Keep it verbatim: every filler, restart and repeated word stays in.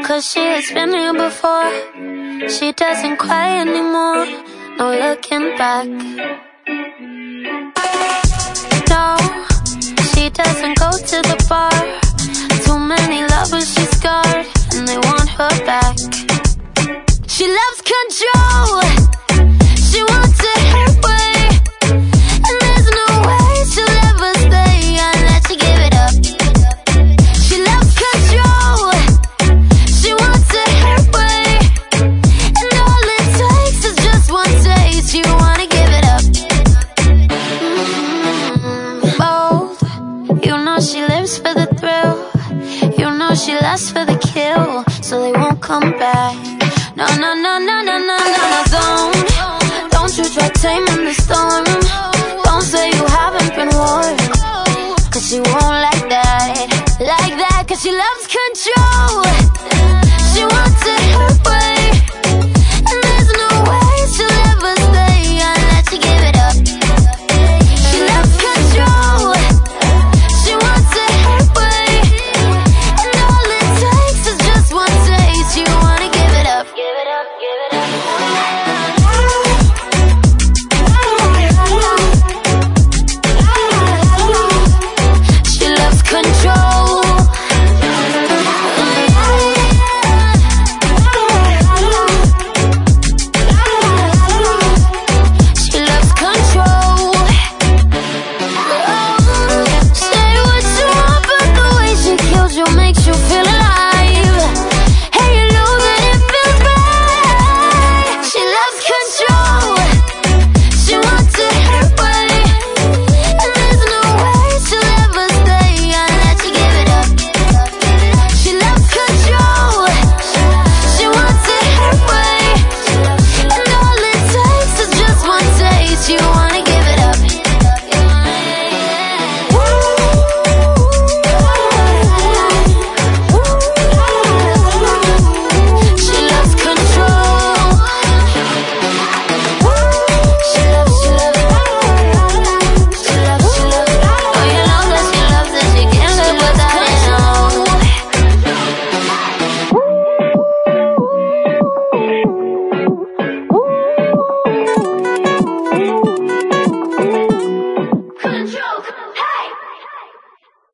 Cause she has been here before. She doesn't cry anymore, no looking back. No, she doesn't go to the bar. Too many lovers she's scarred, and they want her back. She loves control, she wants it her way, and there's no way she'll ever stay unless she give it up. She loves control, she wants it her way, and all it takes is just one taste. You wanna give it up. Mm-hmm. Bold, you know she lives for the thrill, you know she lasts for the kill, so they won't come back. No, no, no, no, no, no, no, no, don't Don't you try taming the storm. Don't say you haven't been warned, cause she won't like that, like that, cause she loves control.